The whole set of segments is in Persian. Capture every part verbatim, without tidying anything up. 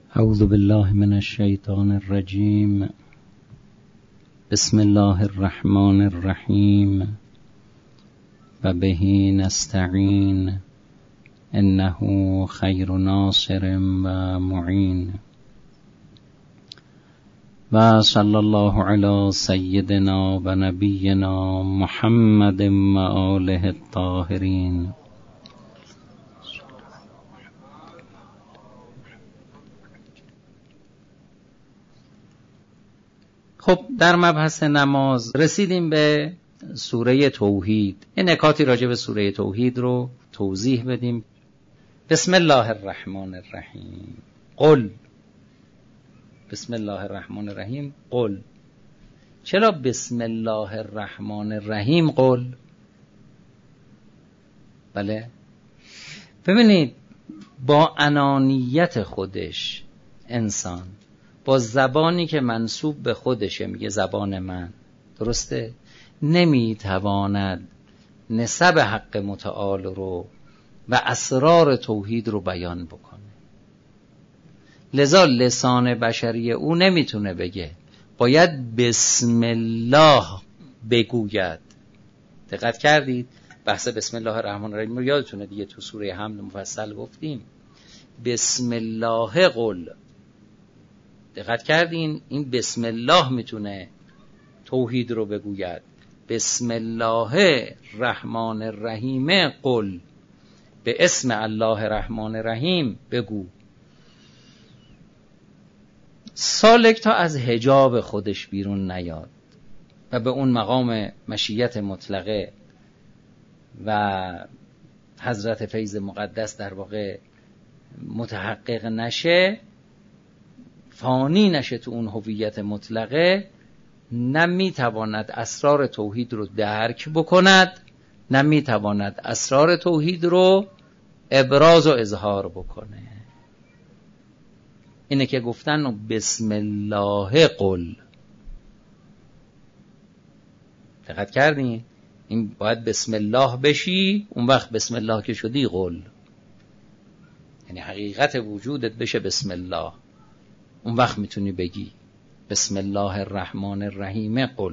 اعوذ بالله من الشیطان الرجیم. بسم الله الرحمن الرحیم و به نستعین انه خیر ناصر و معین. و صلی الله علی سیدنا و نبینا محمد و آله الطاهرین. خب در مبحث نماز رسیدیم به سوره توحید. این نکاتی راجع به سوره توحید رو توضیح بدیم. بسم الله الرحمن الرحیم. قل. بسم الله الرحمن الرحیم. قل. چرا بسم الله الرحمن الرحیم قل؟ بله ببینید، با انانیت خودش انسان، با زبانی که منسوب به خودشه، میگه زبان من، درسته؟ نمیتواند نسب حق متعال رو و اسرار توحید رو بیان بکنه. لذا لسان بشری او نمیتونه بگه، باید بسم الله بگوید. دقت کردید؟ بحث بسم الله الرحمن الرحیم رو یادتونه دیگه، تو سوره حمد مفصل گفتیم. بسم الله قل. دقت کردین؟ این بسم الله میتونه توحید رو بگوید. بسم الله الرحمن الرحیم قل. به اسم الله الرحمن الرحیم بگو. سالک تا از حجاب خودش بیرون نیاد و به اون مقام مشیت مطلقه و حضرت فیض مقدس در واقع متحقق نشه، فانی نشه تو اون هویت مطلقه، نمیتواند اسرار توحید رو درک بکند، نمیتواند اسرار توحید رو ابراز و اظهار بکنه. اینه که گفتن بسم الله قل. دقت کردین؟ این باید بسم الله بشی، اون وقت بسم الله که شدی قل، یعنی حقیقت وجودت بشه بسم الله، اون وقت میتونی بگی بسم الله الرحمن الرحیم قل.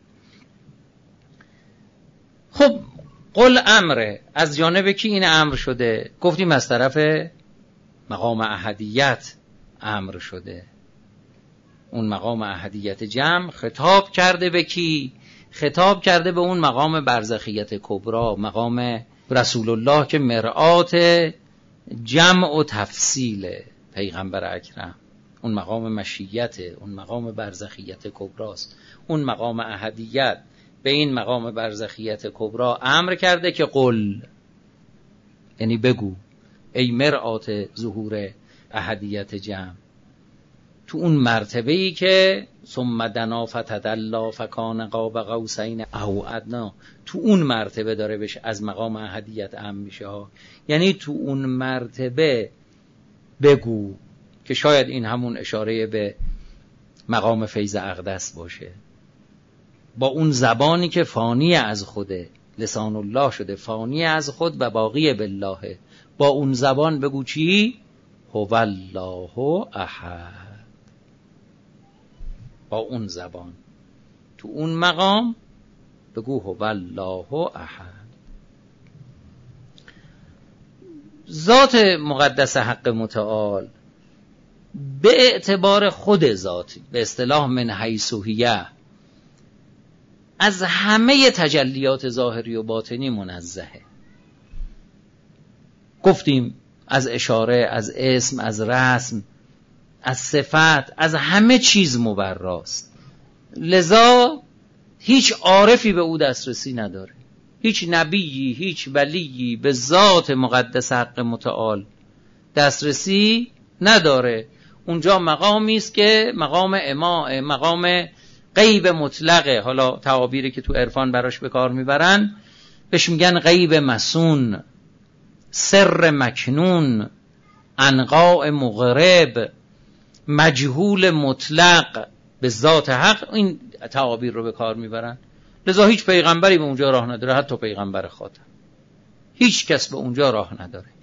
خب قل امره. از جانب کی این امر شده؟ گفتیم از طرف مقام احدیت امر شده. اون مقام احدیت جمع خطاب کرده به کی؟ خطاب کرده به اون مقام برزخیت کبرا، مقام رسول الله که مرآت جمع و تفصیل پیغمبر اکرم. اون مقام مشیت، اون مقام برزخیت کبراست. اون مقام احدیت به این مقام برزخیت کبرا امر کرده که قل، یعنی بگو ای مرآت ظهور احدیت جمع. تو اون مرتبه‌ای که ثم دنا فتدلی فکان قاب قوسین او ادنا، تو اون مرتبه داره بشه از مقام احدیت امر میشه ها. یعنی تو اون مرتبه بگو، که شاید این همون اشاره به مقام فیض اقدس باشه. با اون زبانی که فانی از خوده، لسان الله شده، فانی از خود و باقی بالله، با اون زبان بگو چی؟ هو الله احد. با اون زبان تو اون مقام بگو هو الله احد. ذات مقدس حق متعال به اعتبار خود ذاتی، به اصطلاح من حیثیه، از همه تجلیات ظاهری و باطنی منزهه. گفتیم از اشاره، از اسم، از رسم، از صفت، از همه چیز مبراست. لذا هیچ عارفی به او دسترسی نداره، هیچ نبیی، هیچ ولیی به ذات مقدس حق متعال دسترسی نداره. اونجا مقامی است که مقام اماء، مقام غیب مطلقه. حالا تعابیری که تو عرفان براش به کار میبرن بهش میگن غیب مسون، سر مکنون، انقاء مغرب، مجهول مطلق به ذات حق. این تعابیر رو به کار میبرن. لذا هیچ پیغمبری به اونجا راه نداره، حتی پیغمبر خاتم هیچ کس به اونجا راه نداره.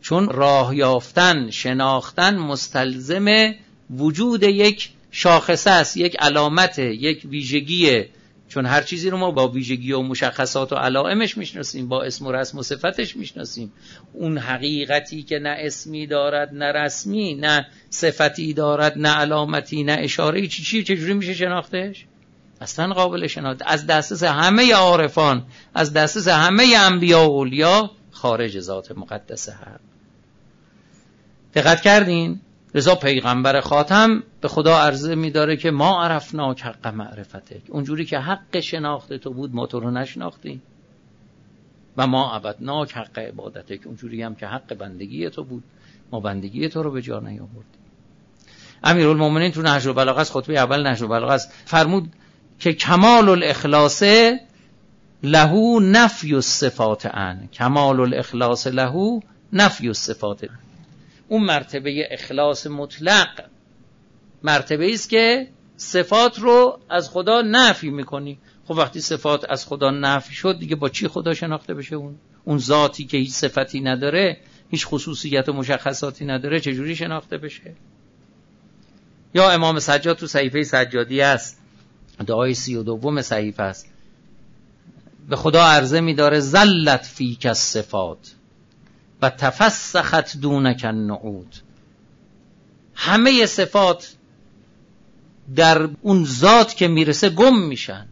چون راه یافتن، شناختن مستلزم وجود یک شاخصه است، یک علامت، یک ویژگیه. چون هر چیزی رو ما با ویژگی و مشخصات و علائمش میشناسیم، با اسم و رسم و صفتش میشناسیم. اون حقیقتی که نه اسمی دارد نه رسمی، نه صفتی دارد نه علامتی نه اشاره‌ای، چی چی چجوری میشه شناختش؟ اصلا قابل شناخت از دسترس همه عارفان، از دسترس همه انبیا و اولیا، خارج ذات مقدس حق. دقت کردین؟ لذا پیغمبر خاتم به خدا عرضه می‌داره که ما عرفناک حق معرفتک، اونجوری که حق شناخت تو بود ما تو رو نشناختیم، و ما عبدناک حق عبادتک، اونجوری هم که حق بندگی تو بود ما بندگی تو رو به جا نیاوردیم. امیرالمومنین تو نهج البلاغه است، خطبه اول نهج البلاغه است، فرمود که کمال الاخلاص له نفی الصفات عن، کمال الاخلاص له نفی الصفات. اون مرتبه اخلاص مطلق مرتبه است که صفات رو از خدا نفی میکنی. خب وقتی صفات از خدا نفی شد دیگه با چی خدا شناخته بشه؟ اون اون ذاتی که هیچ صفتی نداره، هیچ خصوصیت و مشخصاتی نداره، چجوری شناخته بشه؟ یا امام سجاد تو صحیفه سجادی است، دعای سی و دوم صحیفه است، به خدا عرضه می‌داره زلت فیک الصفات و تفسخت دونک النعود. همه صفات در اون ذات که میرسه گم میشن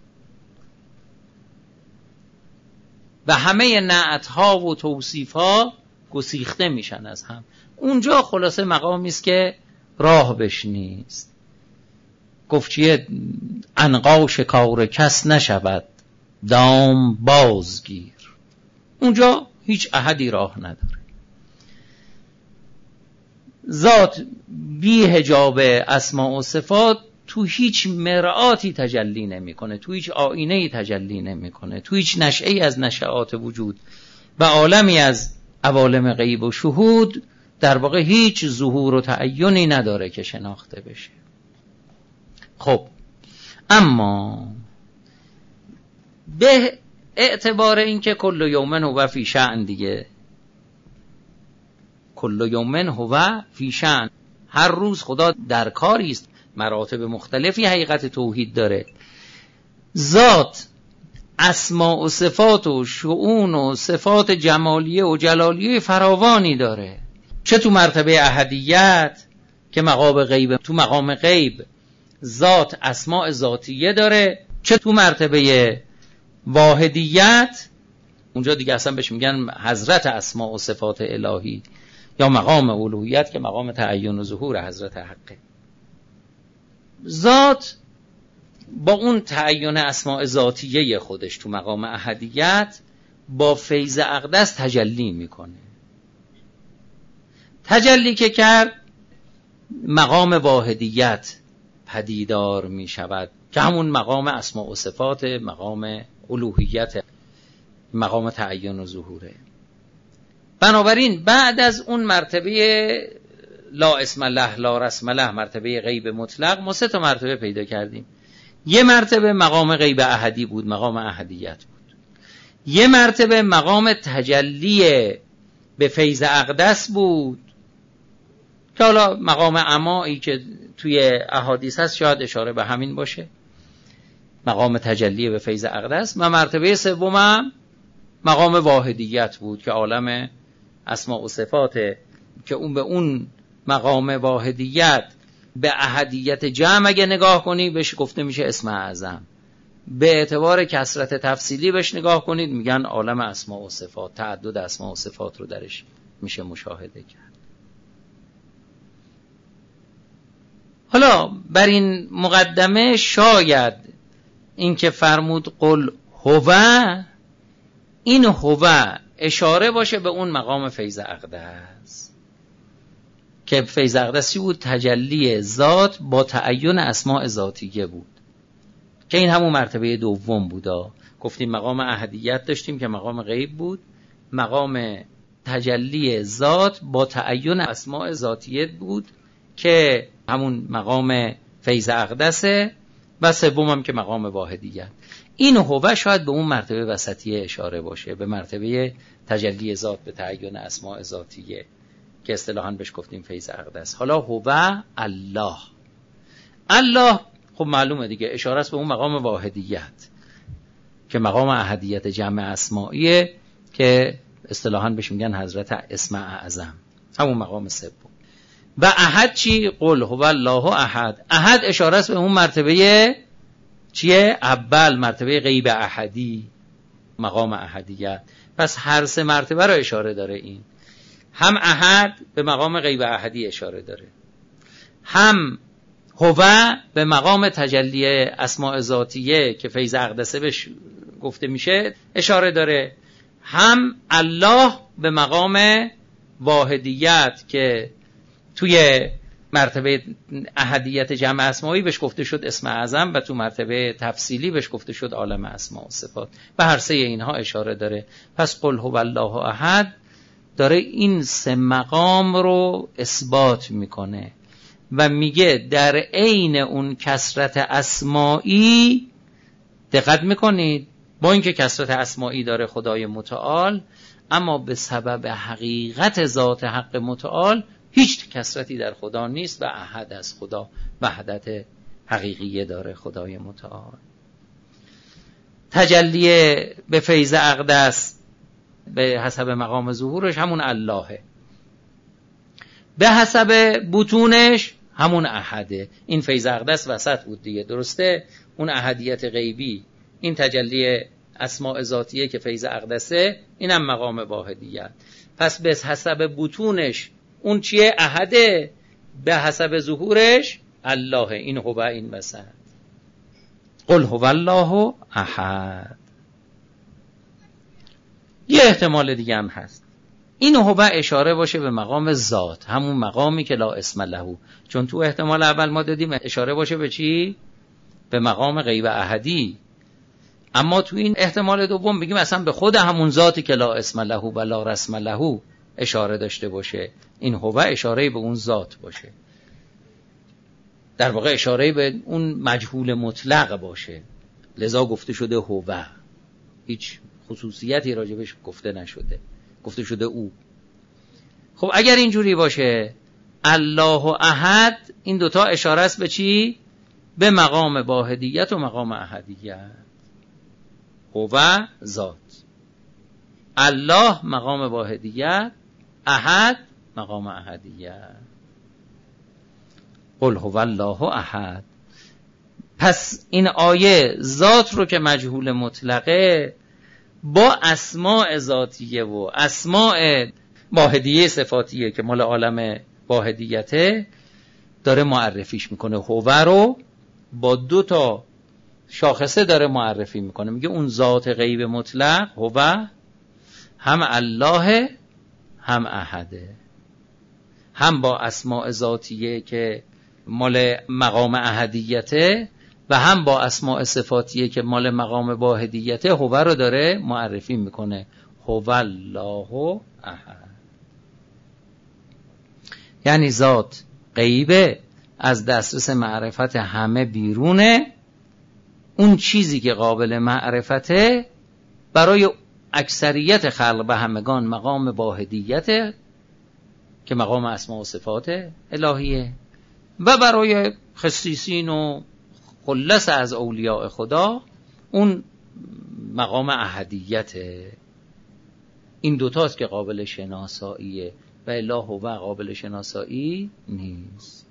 و همه نعتها و توصیفها گسیخته میشن از هم. اونجا خلاصه مقامی است که راه بش نیست. گفت چیه؟ عنقا شکار کس نشود دام بازگیر. اونجا هیچ احدی راه نداره. ذات بی حجاب اسماء و صفات تو هیچ مرآتی تجلی نمیکنه، تو هیچ آینه‌ای تجلی نمیکنه، تو هیچ نشئه‌ای از نشئات وجود و عالمی از عوالم غیب و شهود در واقع هیچ ظهور و تعینی نداره که شناخته بشه. خب اما به اعتبار اینکه کل یومن هو فی شأن دیگه، کل یومن هو فی شأن، هر روز خدا در کاری است، مراتب مختلفی حقیقت توحید داره. ذات اسماء و صفات و شؤون و صفات جمالیه و جلالیه فراوانی داره، چه تو مرتبه احدیت که مقام غیب، تو مقام غیب ذات اسماء ذاتیه داره، چه تو مرتبه واحدیت، اونجا دیگه اصلا بهش میگن حضرت اسماء و صفات الهی، یا مقام الوهیت که مقام تعین و ظهور حضرت حقه. ذات با اون تعین اسماء ذاتیه خودش تو مقام احدیت با فیض اقدس تجلی میکنه. تجلی که کرد مقام واحدیت پدیدار میشود که همون مقام اسماء و صفات، مقام الوهیت، مقام تعین و ظهوره. بنابراین بعد از اون مرتبه لا اسم الله لا رسم الله، مرتبه غیب مطلق، ما سه تا مرتبه پیدا کردیم. یه مرتبه مقام غیب احدی بود، مقام احدیت بود. یه مرتبه مقام تجلی به فیض اقدس بود که حالا مقام عمایی که توی احادیث هست شاید اشاره به همین باشه، مقام تجلی به فیض اقدس. و مرتبه سوم مقام واحدیت بود که عالم اسماء و صفات، که اون به اون مقام واحدیت به احدیت جمع اگه نگاه کنی بهش گفته میشه اسم اعظم، به اعتبار کثرت تفصیلی بهش نگاه کنید میگن عالم اسماء و صفات، تعدد اسماء و صفات رو درش میشه مشاهده کرد. حالا بر این مقدمه شاید این که فرمود قل هو، این هو اشاره باشه به اون مقام فیض اقدس که فیض اقدسی بود، تجلی ذات با تعین اسماء ذاتیه بود که این همون مرتبه دوم بودا. گفتیم مقام احدیت داشتیم که مقام غیب بود، مقام تجلی ذات با تعین اسماء ذاتیه بود که همون مقام فیض اقدسه، و سوم هم که مقام واحدیت. این هو شاید به اون مرتبه وسطیه اشاره باشه، به مرتبه تجلی ذات به تعین اسماء ذاتیه. که اصطلاحاً بهش گفتیم فیض اقدس. حالا هو الله. الله خب معلومه دیگه، اشاره است به اون مقام واحدیت که مقام احدیت جمع اسماییه که اصطلاحاً بهش میگن حضرت اسم اعظم، همون مقام سوم. و احد چی؟ قل هو الله احد. احد اشاره است به اون مرتبه چیه؟ اول، مرتبه غیب احدی، مقام احدیت. پس هر سه مرتبه رو اشاره داره. این هم احد به مقام غیب احدی اشاره داره، هم هو به مقام تجلی اسماء ذاتیه که فیض اقدسه بهش گفته میشه اشاره داره، هم الله به مقام واحدیت که توی مرتبه احدیت جمع اسمایی بهش گفته شد اسم اعظم و تو مرتبه تفصیلی بهش گفته شد عالم اسماء و صفات. به هر سه اینها اشاره داره. پس قل هو الله احد داره این سه مقام رو اثبات میکنه و میگه در عین اون کثرت اسمایی، دقت میکنید، با اینکه کثرت اسمایی داره خدای متعال، اما به سبب حقیقت ذات حق متعال هیچ کثرتی در خدا نیست و احد از خدا، وحدت حقیقیه داره خدای متعال. تجلی به فیض اقدس به حسب مقام ظهورش همون اللهه، به حسب بطونش همون احده. این فیض اقدس وسط بود دیگه، درسته؟ اون احدیت غیبی، این تجلی اسماء ذاتیه که فیض اقدسه، اینم مقام واحدیت. پس به حسب بطونش اون چیه؟ احده، به حسب ظهورش الله. این هو، این وسط. قل هو الله احد. یه احتمال دیگه هم هست، این هو اشاره باشه به مقام ذات، همون مقامی که لا اسم له. چون تو احتمال اول ما دادیم اشاره باشه به چی؟ به مقام غیب احدی. اما تو این احتمال دوم بگیم اصلا به خود همون ذاتی که لا اسم له و لا رسم له اشاره داشته باشه. این هو اشاره به اون ذات باشه، در واقع اشاره به اون مجهول مطلق باشه. لذا گفته شده هو، هیچ خصوصیتی راجبش گفته نشده، گفته شده او. خب اگر اینجوری باشه، الله و احد این دوتا اشاره است به چی؟ به مقام واحدیت و مقام احدیت. هو ذات، الله مقام واحدیت، احد مقام احدیت. قل هو الله احد. پس این آیه ذات رو که مجهول مطلقه با اسماء ذاتیه و اسماء واحدیه صفاتیه که مال عالم واحدیته داره معرفیش میکنه. هو رو با دو تا شاخصه داره معرفی میکنه، میگه اون ذات غیب مطلق هو هم الله هم احده، هم با اسماء ذاتیه که مال مقام احدیته و هم با اسماء صفاتیه که مال مقام واحدیته هو رو داره معرفی میکنه. هو الله احد. یعنی ذات غیبه، از دسترس معرفت همه بیرونه. اون چیزی که قابل معرفته برای اکثریت خلق و همگان مقام واحدیته که مقام اسماء و صفات الهیه، و برای خصیصین و خلص از اولیاء خدا اون مقام احدیته. این دوتاست که قابل شناساییه و الا هو قابل شناسایی نیست.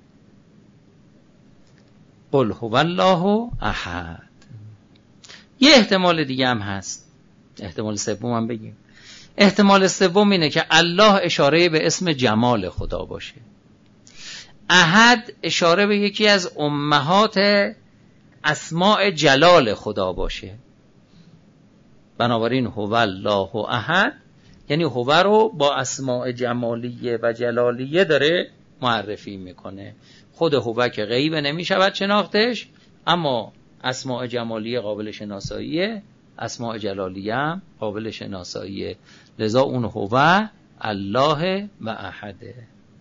قل هو الله احد. یه احتمال دیگه هم هست، احتمال سوم هم بگیم. احتمال سوم اینه که الله اشاره به اسم جمال خدا باشه، احد اشاره به یکی از امهات اسماء جلال خدا باشه. بنابراین هو الله احد یعنی هو رو با اسماء جمالیه و جلالیه داره معرفی میکنه. خود هو که غیب نمیشود شناختش، اما اسماء جمالیه قابل شناساییه، اسماء جلالیه هم قابل شناساییه. لذا اون هو الله و احده.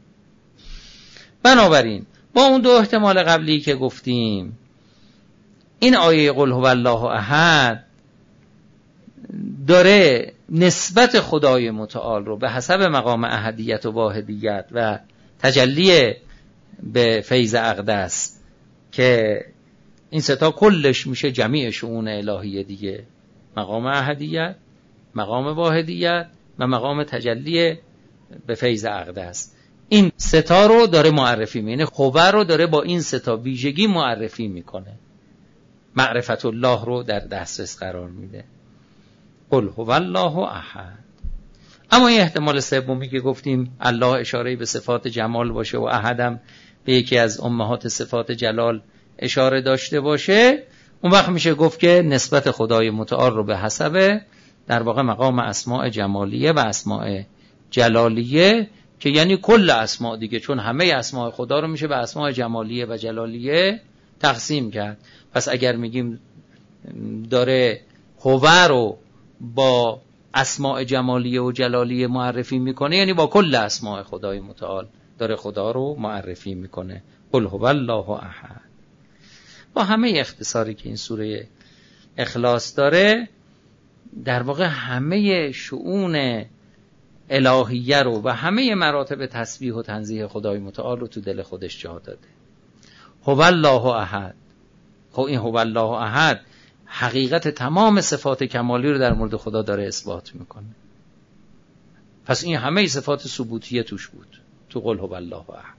بنابراین با اون دو احتمال قبلی که گفتیم، این آیه قل هو الله احد داره نسبت خدای متعال رو به حسب مقام احدیت و واحدیت و تجلی به فیض اقدس که این ستا کلش میشه جمیع شؤون الهیه دیگه، مقام احدیت، مقام واحدیت و مقام تجلی به فیض اقدس، این ستا رو داره معرفی میکنه. خبر رو داره با این ستا ویژگی معرفی میکنه، معرفت الله رو در دسترس قرار میده. قل هو الله احد. اما این احتمال سومی که گفتیم الله اشاره به صفات جمال باشه و احدم به یکی از امهات صفات جلال اشاره داشته باشه، اون وقت میشه گفت که نسبت خدای متعال رو به حسب در واقع مقام اسماء جمالیه و اسماء جلالیه، که یعنی کل اسماء دیگه، چون همه اسماء خدا رو میشه به اسماء جمالیه و جلالیه تقسیم کرد. پس اگر میگیم داره هو رو با اسماء جمالیه و جلالیه معرفی میکنه، یعنی با کل اسماء خدای متعال داره خدا رو معرفی میکنه. قل هو الله احد. با همه اختصاری که این سوره اخلاص داره، در واقع همه شؤون الهیه رو و همه مراتب تسبیح و تنزیه خدای متعال رو تو دل خودش جا داده. هو الله احد. خب این هو الله احد حقیقت تمام صفات کمالی رو در مورد خدا داره اثبات میکنه. پس این همه صفات ثبوتیه توش بود تو قل هو الله احد.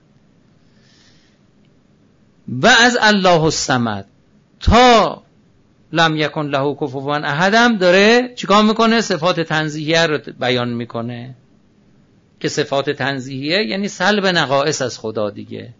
و از الله الصمد تا لم یکن له کفوا احد هم داره چیکار میکنه؟ صفات تنزیهیه رو بیان میکنه، که صفات تنزیهیه یعنی سلب نقائص از خدا دیگه.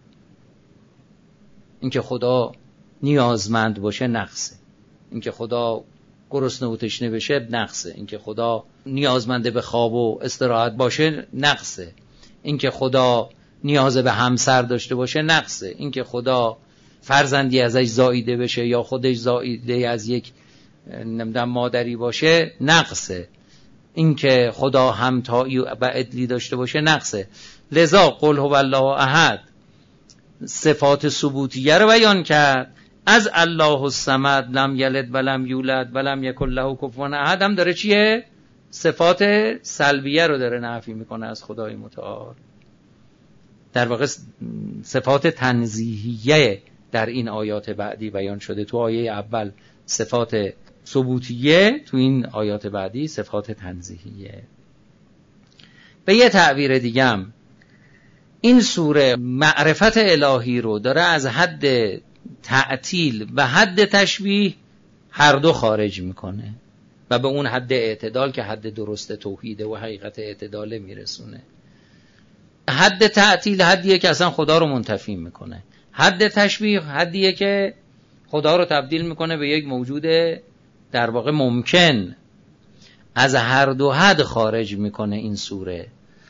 اینکه خدا نیازمند باشه نقصه، اینکه خدا گرسنه و تشنه بشه نقصه، اینکه خدا نیازمند به خواب و استراحت باشه نقصه، اینکه خدا نیاز به همسر داشته باشه نقصه، اینکه خدا فرزندی ازش زاییده بشه یا خودش زاییده از یک نمیدونم مادری باشه نقصه، اینکه خدا همتایی و عدلی داشته باشه نقصه. لذا قل هو الله احد صفات ثبوتیه رو بیان کرد. از الله الصمد لم یلد ولم یولد ولم یکن له کفوا احد هم داره چیه؟ صفات سلبیه رو داره نفی میکنه از خدای متعال. در واقع صفات تنزیهیه در این آیات بعدی بیان شده. تو آیه اول صفات ثبوتیه، تو این آیات بعدی صفات تنزیهیه. به یه تعبیر دیگم این سوره معرفت الهی رو داره از حد تعطیل و حد تشبیه هر دو خارج میکنه و به اون حد اعتدال که حد درست توحیده و حقیقت اعتداله میرسونه. حد تعطیل حدیه که اصلا خدا رو منتفی میکنه، حد تشبیه حدیه که خدا رو تبدیل میکنه به یک موجود در واقع ممکن. از هر دو حد خارج میکنه این سوره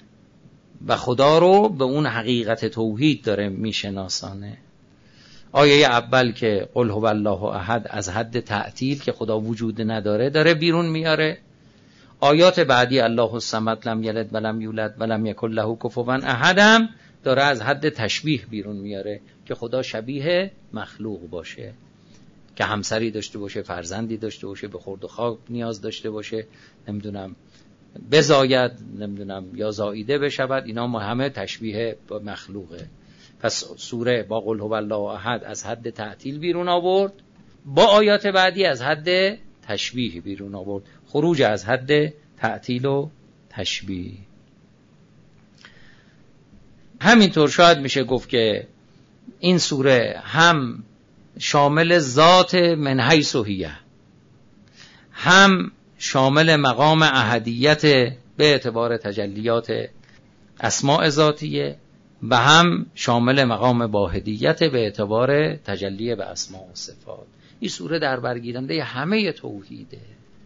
و خدا رو به اون حقیقت توحید داره میشناسانه. آیه اول که قل هو الله احد از حد تعطیل که خدا وجود نداره داره بیرون میاره. آیات بعدی الله الصمد لم یلد ولم یولد ولم یکن له کفوا احد هم داره از حد تشبیه بیرون میاره که خدا شبیه مخلوق باشه، که همسری داشته باشه، فرزندی داشته باشه، به خورد و خواب نیاز داشته باشه، نمیدونم بزاید، نمیدونم یا زاییده بشود. اینا همه تشبیه با مخلوقه. پس سوره با قل هو الله احد از حد تعطیل بیرون آورد، با آیات بعدی از حد تشبیه بیرون آورد، خروج از حد تعطیل و تشبیه. همینطور شاید میشه گفت که این سوره هم شامل ذات من حیث هیه، هم شامل مقام احدیت به اعتبار تجلیات اسماء ذاتیه و هم شامل مقام واحدیت به اعتبار تجلی به اسماء و صفات. این سوره در برگیرنده همه توحیده،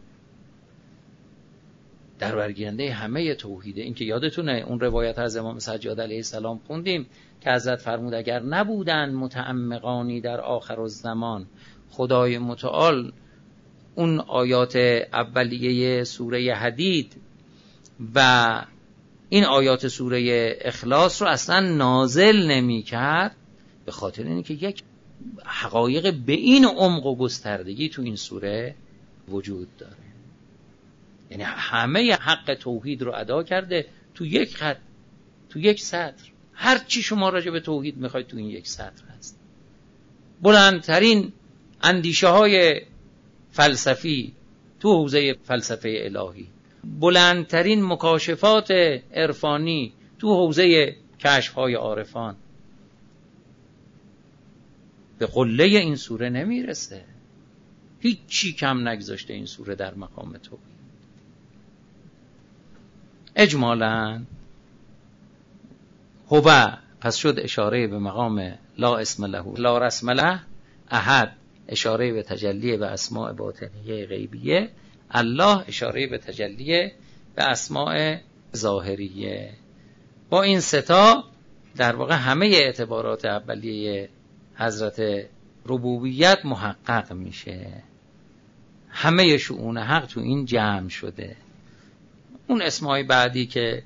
در برگیرنده همه توحیده. این که یادتونه اون روایت از امام سجاد علیه السلام خوندیم که حضرت فرمود اگر نبودن متعمقانی در آخر الزمان، خدای متعال اون آیات اولیه سوره حدید و این آیات سوره اخلاص رو اصلا نازل نمی کرد، به خاطر اینه که یک حقایق به این عمق و گستردگی تو این سوره وجود داره. یعنی همه حق توحید رو ادا کرده تو یک خط، تو یک سطر. هر چی شما راجع به توحید میخواید تو این یک سطر هست. بلندترین اندیشه های فلسفی تو حوزه فلسفه الهی، بلندترین مکاشفات عرفانی تو حوزه کشف های عارفان به قله این سوره نمیرسه. هیچ چی کم نگذاشته این سوره در مقام توحید. اجمالاً هو پس شد اشاره به مقام لا اسم له لا رسم له، احد اشاره به تجلی به اسماء باطنیه غیبیه، الله اشاره به تجلی به اسماء ظاهریه. با این ستا در واقع همه اعتبارات اولیه حضرت ربوبیت محقق میشه، همه شؤون حق تو این جمع شده. اون اسمای بعدی که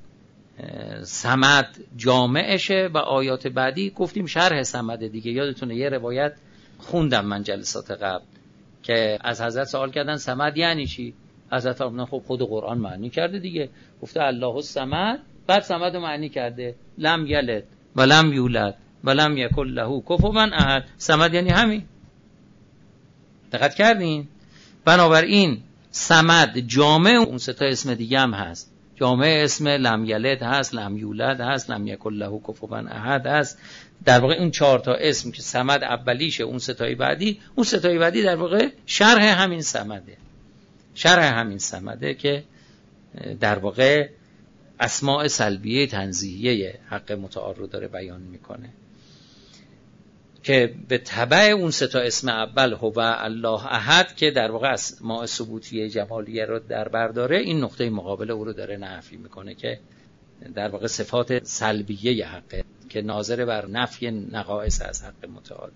صمد جامعشه و آیات بعدی گفتیم شرح صمد دیگه. یادتونه یه روایت خوندم من جلسات قبل که از حضرت سوال کردن صمد یعنی چی؟ حضرت فرمودن خب خود قرآن معنی کرده دیگه، گفته الله الصمد، بعد صمد رو معنی کرده لم یلد و لم یولد و لم یکن له کفوا احد. صمد یعنی همین. دقت کردین؟ بنابراین صمد جامع اون سه تا اسم دیگه هم هست. جامع اسم لم یلد هست، لم یولد هست، لم یکن له کفوا احد هست. در واقع اون چهار تا اسم که صمد اولیشه، اون سه تای بعدی، اون سه تای بعدی در واقع شرح همین صمده. شرح همین صمده که در واقع اسماء سلبیه تنزیهیه حق متعال رو داره بیان میکنه که به تبع اون سه تا اسم اول هو الله احد که در واقع اسماء ثبوتیه جمالیه رو در بر داره، این نقطه مقابل او رو داره نفی میکنه که در واقع صفات سلبیه حقه که ناظر بر نفی نقائص از حق متعال.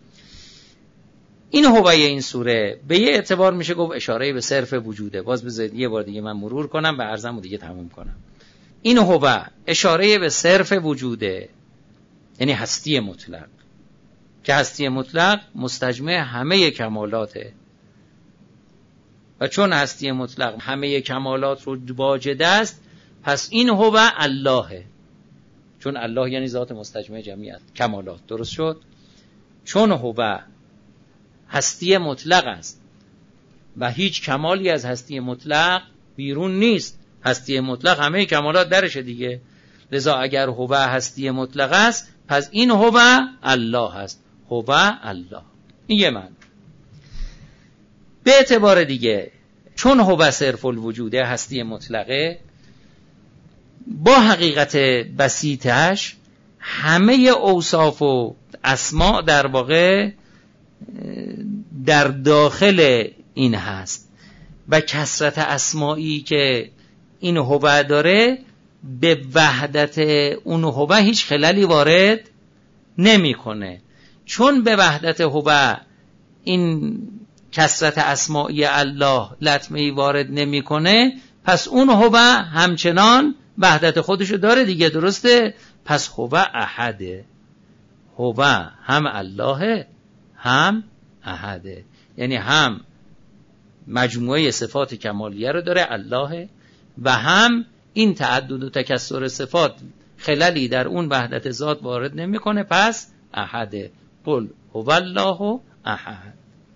این هوای این سوره به یه اعتبار میشه گفت اشاره به صرف وجوده. باز بذارید یه بار دیگه من مرور کنم و عرضمو دیگه تموم کنم. این هو اشاره به صرف وجوده، یعنی هستی مطلق، که هستی مطلق مستجمع همه کمالاته و چون هستی مطلق همه کمالات رو واجد است، پس این هو اللهه، چون الله یعنی ذات مستجمع جمعی کمالات. درست شد؟ چون هو هستی مطلق است و هیچ کمالی از هستی مطلق بیرون نیست، هستی مطلق همه کمالات درشه دیگه. لذا اگر هو هستی مطلق است، پس این هو الله است. هو الله. این یه معنی. به اعتبار دیگه چون هو صرف الوجوده، هستی مطلقه، با حقیقت بسیطش همه اوصاف و اسماء در واقع در داخل این هست و کثرت اسمایی که این هو داره به وحدت اون هو هیچ خللی وارد نمیکنه. چون به وحدت هو این کثرت اسمایی الله لطمه‌ای وارد نمیکنه، پس اون هو همچنان وحدت خودشو داره دیگه. درسته؟ پس هو احده. هو هم الله هم احده، یعنی هم مجموعه صفات کمالیه رو داره الله و هم این تعدد و تکثر صفات خللی در اون وحدت ذات وارد نمیکنه، پس احده. قل هو الله احد.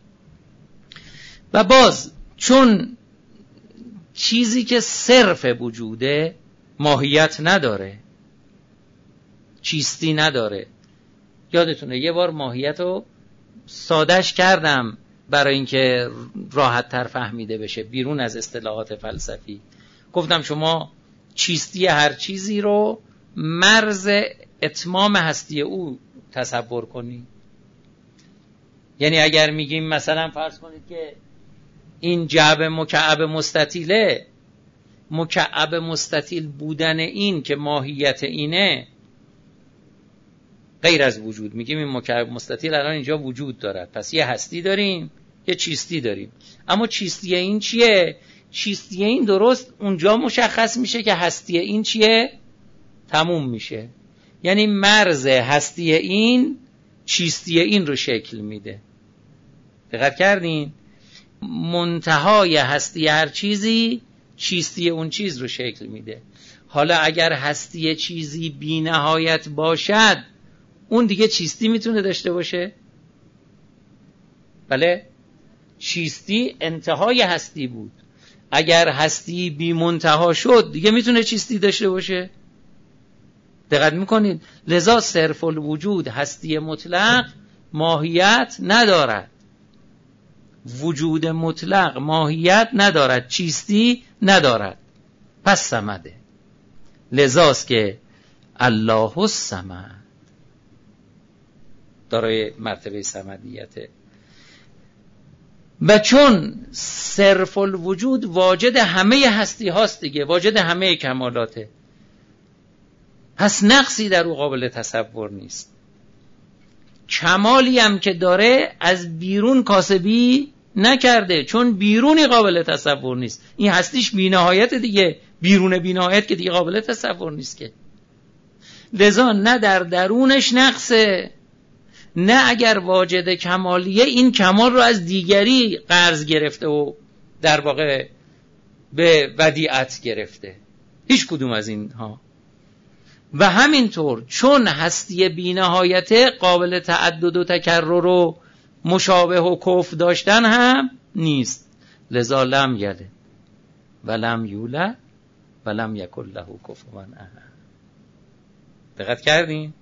و باز چون چیزی که صرف وجوده ماهیت نداره، چیستی نداره. یادتونه یه بار ماهیت رو سادهش کردم برای اینکه راحت تر فهمیده بشه بیرون از اصطلاحات فلسفی. گفتم شما چیستی هر چیزی رو مرز اتمام هستی او تصور کنی. یعنی اگر میگیم مثلا فرض کنید که این جعبه مکعب مستطیله، مکعب مستطیل بودن این که ماهیت اینه غیر از وجود، میگیم این مکعب مستطیل الان اینجا وجود دارد، پس یه هستی داریم یه چیستی داریم. اما چیستی این چیه؟ چیستی این درست اونجا مشخص میشه که هستی این چیه تموم میشه. یعنی مرز هستی این چیستی این رو شکل میده. دقت کردین؟ منتهای هستی هر چیزی چیستی اون چیز رو شکل میده. حالا اگر هستی چیزی بی نهایت باشد، اون دیگه چیستی میتونه داشته باشه؟ بله، چیستی انتهای هستی بود. اگر هستی بی منتها شد، دیگه میتونه چیستی داشته باشه؟ دقت میکنید؟ لذا صرف الوجود، هستی مطلق، ماهیت ندارد. وجود مطلق ماهیت ندارد، چیستی ندارد، پس صمده. لذاست که الله الصمد دارای مرتبه صمدیته. و چون صرف الوجود واجد همه هستی هاست دیگه، واجد همه کمالاته، پس نقصی در او قابل تصور نیست. کمالی هم که داره از بیرون کاسبی نکرده، چون بیرونی قابل تصور نیست. این هستیش بی‌نهایت دیگه، بیرون بی‌نهایت که دیگه قابل تصور نیست که. لذا نه در درونش نقصه، نه اگر واجد کمالیه این کمال رو از دیگری قرض گرفته و در واقع به ودیعت گرفته، هیچ کدوم از اینها. و همینطور چون هستی بی‌نهایت قابل تعدد و تکرر و مشابه و کف داشتن هم نیست. لذا لم یلد و لم یولد و لم یکن له کفوا احد. دقت کردین؟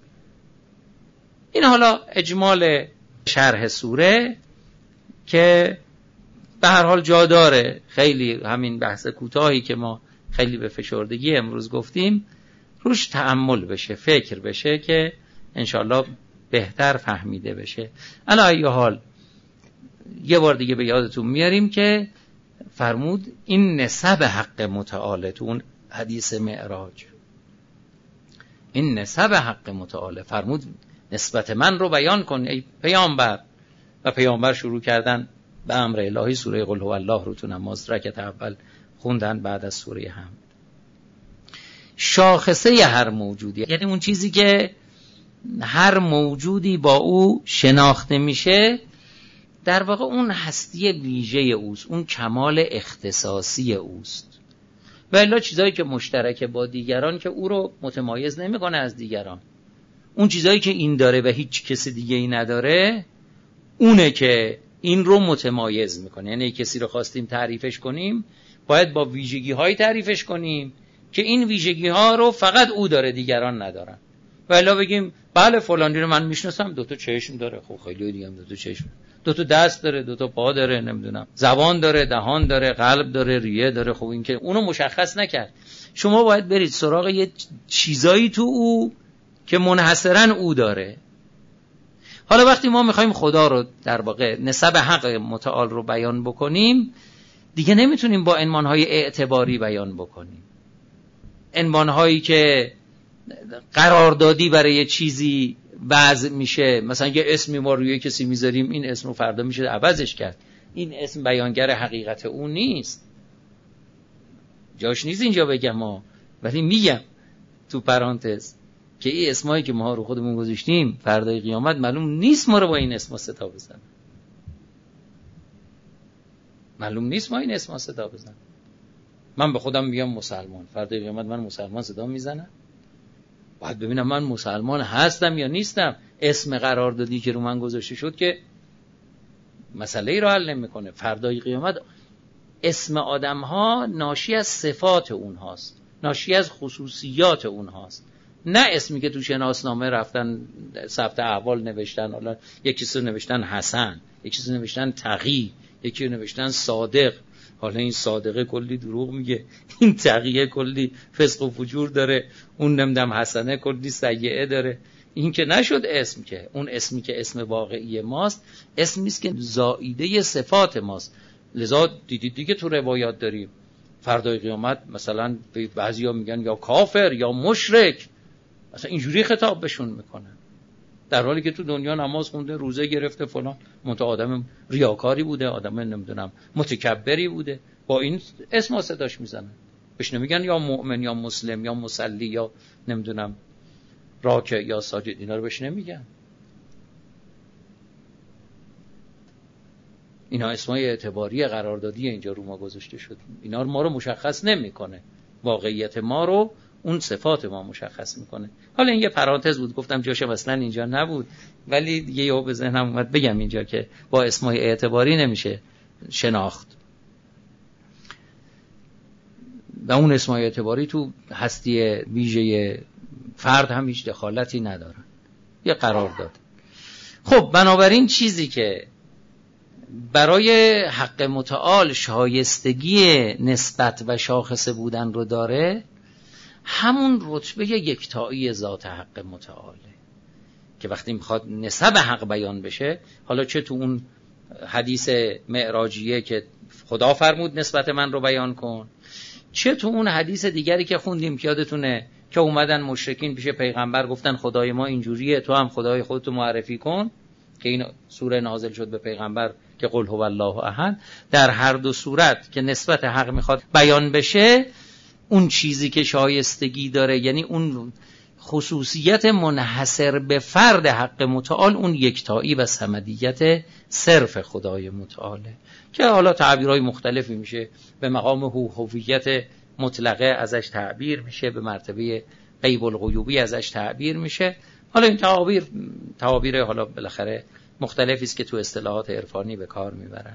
این حالا اجمال شرح سوره که به هر حال جا داره خیلی همین بحث کوتاهی که ما خیلی به فشردگی امروز گفتیم روش تأمل بشه، فکر بشه که انشالله بهتر فهمیده بشه. علی ای حال یه بار دیگه به یادتون میاریم که فرمود این نسب حق متعال تو اون حدیث معراج، این نسب حق متعال، فرمود نسبت من رو بیان کن ای پیامبر. و پیامبر شروع کردن به امر الهی سوره قل هو الله رو تو نماز رکعت اول خوندن بعد از سوره حمد. شاخصه هر موجودی، یعنی اون چیزی که هر موجودی با او شناخته میشه، در واقع اون هستی ویژه اوست، اون کمال اختصاصی اوست. و الا چیزایی که مشترک با دیگران که او رو متمایز نمیکنه از دیگران، اون چیزایی که این داره و هیچ کسی دیگه ای نداره، اونه که این رو متمایز میکنه. یعنی کسی رو خواستیم تعریفش کنیم، باید با ویژگی های تعریفش کنیم که این ویژگی ها رو فقط او داره، دیگران ندارن. و الا بگیم بله فلانی رو من میشناسم، دو تا چشم داره، خب خیلی دیگه هم دو تا چشم، دو تا دست داره، دو تا پا داره، نمیدونم زبان داره، دهان داره، قلب داره، ریه داره. خب این که اونو مشخص نکرد. شما باید برید سراغ یه چیزایی تو او که منحصرا او داره. حالا وقتی ما میخوایم خدا رو در واقع نسب حق متعال رو بیان بکنیم، دیگه نمیتونیم با عنوانهای اعتباری بیان بکنیم، عنوانهایی که قراردادی برای یه چیزی وضع میشه. مثلا یه اسمی ما روی کسی میذاریم، این اسم رو فردا میشه عوضش کرد. این اسم بیانگر حقیقت اون نیست، جاش نیست اینجا بگم ما، ولی میگم تو پرانتز که این اسمایی که ما رو خودمون گذاشتیم فردای قیامت معلوم نیست ما رو با این اسما صدا بزنن، معلوم نیست ما این اسما صدا بزنن. من به خودم میگم مسلمان، فردای قیامت من مسلمان صدا میزنم، باید ببینم من مسلمان هستم یا نیستم. اسم قراردادی که رو من گذاشته شد که مسئله ای رو حل نمیکنه. فردای قیامت اسم آدم ها ناشی از صفات اونهاست، ناشی از خصوصیات اونهاست، نه اسمی که تو شناسنامه رفتن ثبت احوال نوشتن. حالا یکی رو نوشتن حسن، یکی رو نوشتن تقی، یکی رو نوشتن صادق. حالا این صادقه کلی دروغ میگه، این تقیه کلی فسق و فجور داره، اون نمیدونم حسنه کلی سیئه داره. این که نشد اسم، که اون اسمی که اسم واقعی ماست اسمی است که زائیده صفات ماست. لذا دیدید دیگه تو روایات داریم فردای قیامت مثلا بعضیا میگن یا کافر یا مشرک، مثلا اینجوری خطاب بهشون میکنن، در حالی که تو دنیا نماز خونده، روزه گرفته فلان، منتها آدم ریاکاری بوده، آدم نمیدونم متکبری بوده، با این اسم صداش میزنن. بهش نمیگن یا مؤمن یا مسلم یا مصلی یا نمیدونم راکع یا ساجد، اینا رو بهش نمیگن. اینا اسمای اعتباری قراردادی اینجا رو ما گذاشته شد. اینا ما رو مشخص نمیکنه، واقعیت ما رو اون صفات ما مشخص میکنه. حالا این یه پرانتز بود، گفتم جاش اصلا اینجا نبود، ولی دیگه یهو به ذهنم اومد بگم اینجا که با اسمای اعتباری نمیشه شناخت. و اون اسمای اعتباری تو هستی ویژه فرد هم هیچ دخالتی ندارن، یه قرارداد. خب بنابراین چیزی که برای حق متعال شایستگی نسبت و شاخصه بودن رو داره، همون رتبه یکتایی ذات حق متعاله که وقتی میخواد نسب حق بیان بشه، حالا چه تو اون حدیث معراجیه که خدا فرمود نسبت من رو بیان کن، چه تو اون حدیث دیگری که خوندیم یادتونه که اومدن مشرکین پیش پیغمبر گفتن خدای ما اینجوریه، تو هم خدای خودتو معرفی کن، که این سوره نازل شد به پیغمبر که قل هو الله احد. در هر دو صورت که نسبت حق میخواد بیان بشه، اون چیزی که شایستگی داره، یعنی اون خصوصیت منحصر به فرد حق متعال، اون یکتایی و صمدیت صرف خدای متعاله که حالا تعبیرهای مختلفی میشه. به مقام هویت مطلقه ازش تعبیر میشه، به مرتبه غیب الغیوبی ازش تعبیر میشه. حالا این تعابیر تعابیر حالا بالاخره مختلفی است که تو اصطلاحات عرفانی به کار میبرن.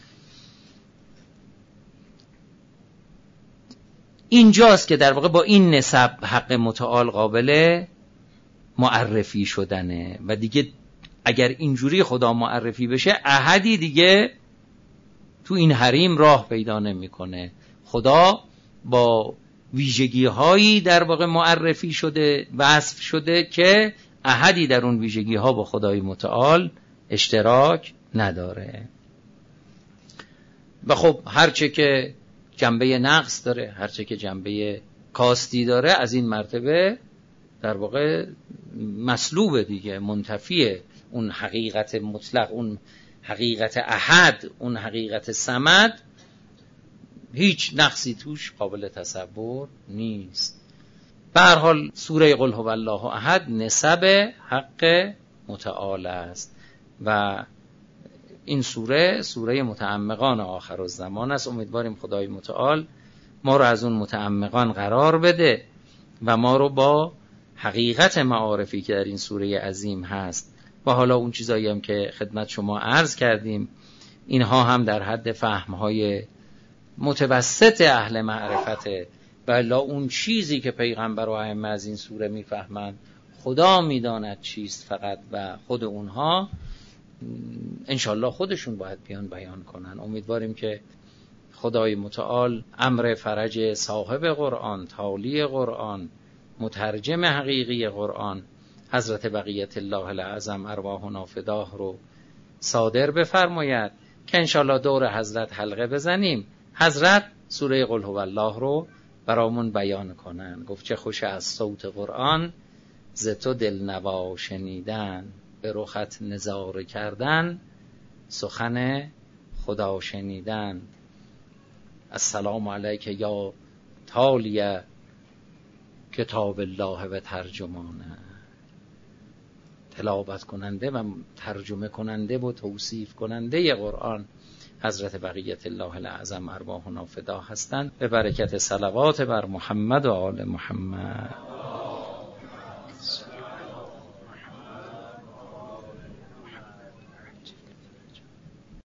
اینجاست که در واقع با این نسب حق متعال قابل معرفی شدنه و دیگه اگر اینجوری خدا معرفی بشه، احدی دیگه تو این حریم راه پیدا نمیکنه. خدا با ویژگی هایی در واقع معرفی شده، وصف شده که احدی در اون ویژگی ها با خدای متعال اشتراک نداره. و خب هرچه که جنبه نقص داره، هرچه که جنبه کاستی داره، از این مرتبه در واقع مسلوب دیگه، منتفیه. اون حقیقت مطلق، اون حقیقت احد، اون حقیقت صمد، هیچ نقصی توش قابل تصور نیست. به هر حال سوره قل هو الله احد نسب حق متعال است و این سوره سوره متعمقان آخر الزمان است. امیدواریم خدای متعال ما رو از اون متعمقان قرار بده و ما رو با حقیقت معارفی که در این سوره عظیم هست و حالا اون چیزایی هم که خدمت شما عرض کردیم، اینها هم در حد فهمهای متوسط اهل معرفته و الا اون چیزی که پیغمبر و ائمه از این سوره میفهمند خدا میداند چیست فقط، و خود اونها انشالله خودشون باید بیان بیان کنن. امیدواریم که خدای متعال امر فرج صاحب قرآن، تالی قرآن، مترجم حقیقی قرآن، حضرت بقیت الله الاعظم ارواحنا فداه رو صادر بفرماید که انشالله دور حضرت حلقه بزنیم، حضرت سوره قل هو الله رو برامون بیان کنن. گفت چه خوش از صوت قرآن، ز تو دلنوا شنیدن، به رخت نظاره کردن، سخن خدا شنیدن. السلام علیک یا تالی کتاب الله و ترجمانه، تلاوت کننده و ترجمه کننده و توصیف کننده قرآن حضرت بقیت الله الاعظم ارواحنا فدا هستند. به برکت صلوات بر محمد و آل محمد.